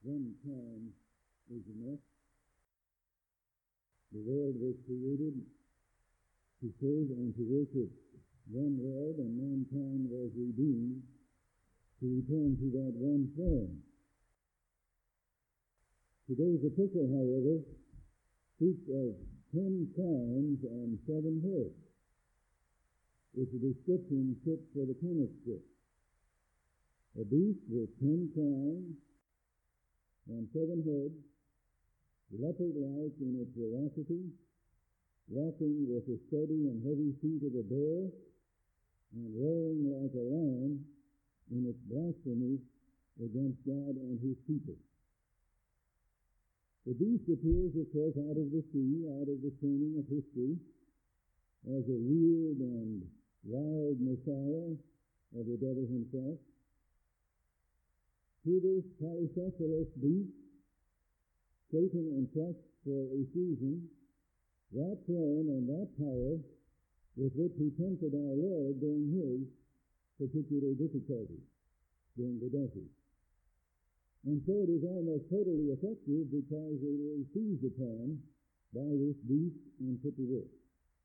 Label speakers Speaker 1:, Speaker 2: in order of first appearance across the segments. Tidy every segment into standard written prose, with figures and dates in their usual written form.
Speaker 1: one time is enough. The world was created to serve and to worship one Lord, and mankind was redeemed to return to that one throne. Today's epistle, however, speaks of 10 crowns and 7 heads. It's a description fit for the comic strip. A beast with 10 crowns and 7 heads, leopard-like in its ferocity, walking with the steady and heavy feet of a bear, and roaring like a lion in its blasphemy against God and his people. The beast appears, of course, out of the sea, out of the turning of history, as a weird and wild messiah of the devil himself. To this polycephalous beast, Satan entrusted for a season that throne and that power with which he tempted our Lord during his particular difficulty, during the desert. And so it is almost totally effective because it is seized upon by this beast and put to work.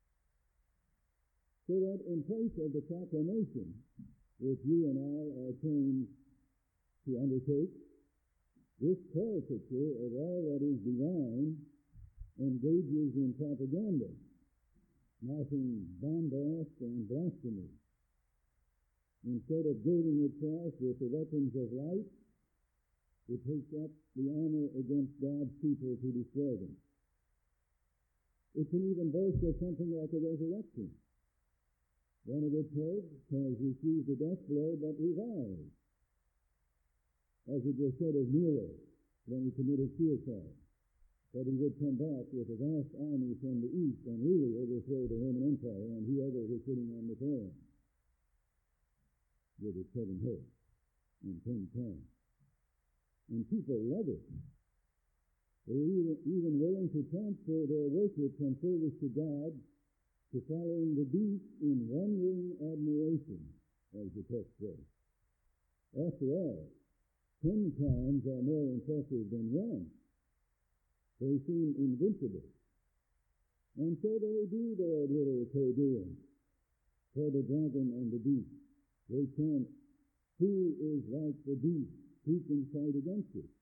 Speaker 1: So that in place of the proclamation which you and I are trained to undertake, this caricature of all that is divine engages in propaganda, mouthing bombast and blasphemy. Instead of girding itself with the weapons of light, it takes up the armor against God's people to destroy them. It can even boast of something like a resurrection. One of its heads has received a death blow but revived, as it was said of Nero when he committed suicide, that he would come back with a vast army from the east and really overthrow the Roman Empire and whoever was sitting on the throne with its 7 heads and 10 crowns. And people love it. They're even willing to transfer their worship from service to God to following the beast in wondering admiration, as the text says. After all, 10 crowns are more impressive than one. They seem invincible. And so they do their little co-doing for the dragon and the beast. They chant, "Who is like the beast? Who can fight against it?"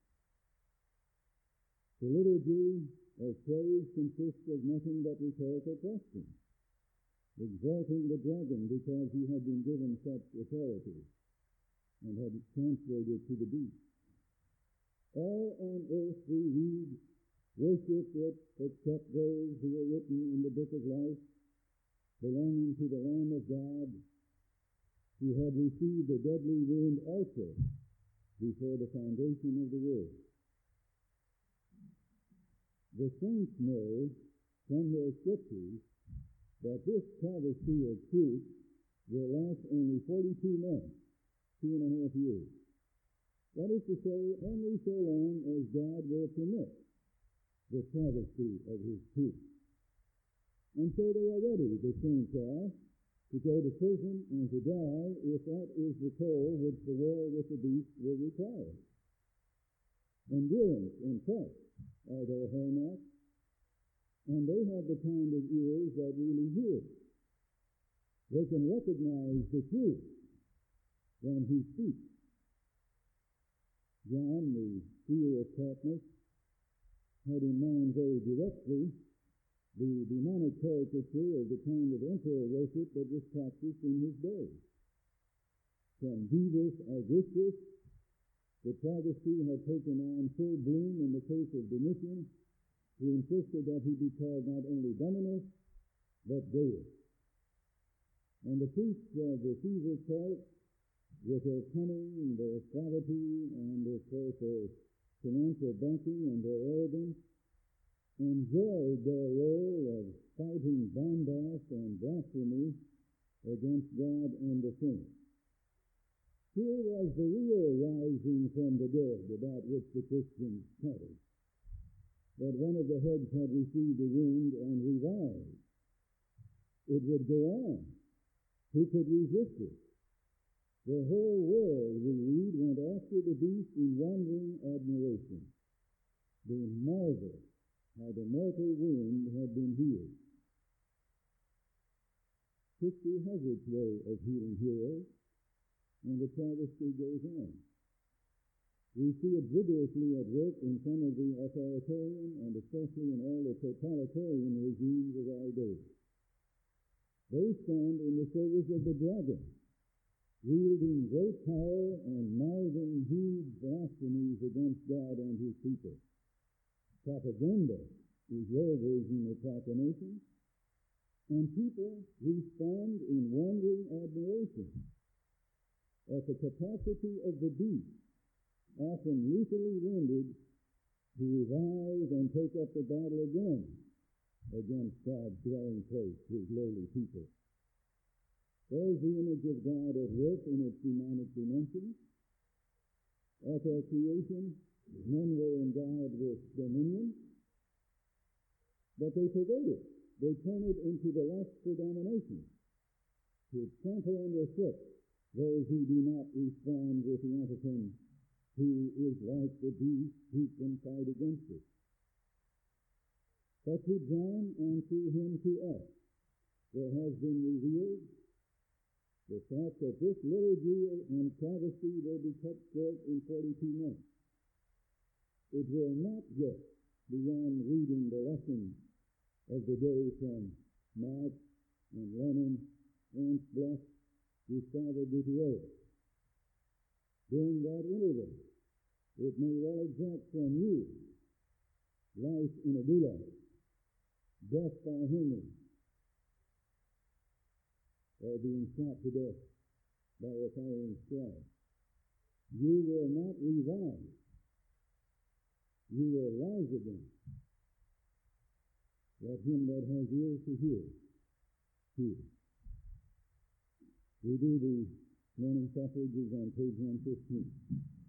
Speaker 1: The liturgy of praise consists of nothing but rhetorical questions, exalting the dragon because he had been given such authority and had transferred it to the beast. All on earth we read, worship it except those who are written in the book of life, belonging to the Lamb of God, who had received a deadly wound also before the foundation of the world. The saints know from their scriptures that this travesty of truth will last only 42 months, 2.5 years. That is to say, only so long as God will permit the travesty of his truth. And so they are ready, the saints are, to go to prison and to die if that is the toll which the war with the beast will require. Endurance and trust are their hallmarks, and they have the kind of ears that really hear. They can recognize the truth when he speaks. John, the seer of Patmos, had in mind very directly the demonic caricature of the kind of emperor worship that was practiced in his day. From Divus Augustus, the travesty had taken on full bloom in the case of Domitian, who insisted that he be called not only Dominus, but Deus. And the priests of the Caesar cult, with their cunning, their suavity, and of course their financial banking and their arrogance, enjoyed their role of fighting bombast and blasphemy against God and the saints. Here was the real rising from the dead about which the Christians chatted, that one of the heads had received a wound and revived. It would go on. Who could resist it? The whole world, we read, went after the beast in wondering admiration. They marveled how the mortal wound had been healed. History has its way of healing heroes, and the travesty goes on. We see it vigorously at work in some of the authoritarian and especially in all the totalitarian regimes of our day. They stand in the service of the dragon, wielding great power and mouthing huge blasphemies against God and his people. Propaganda is their version of proclamation, and people respond in wondering admiration at the capacity of the beast, often lethally wounded, to revive and take up the battle again against God's dwelling place, his lowly people. There's the image of God at work in its demonic dimensions. At their creation, men were endowed with dominion, but they pervert it. They turn it into the lust for domination, to trample underfoot those who do not respond with the antiphon, who is like the beast, who can fight against it. But to John and through him to us, there has been revealed the fact that this liturgy and travesty will be cut short in 42 months. It will not get beyond reading the lessons of the day from Marx and Lenin, Ernst Bloch, Gustavo Gutierrez. During that interval, it may well exact from you life in a gulag, death by hanging, or being shot to death by a firing squad. You will not revive. You will rise again. Let him that has ears to hear, hear. We do the morning suffrages on page 115.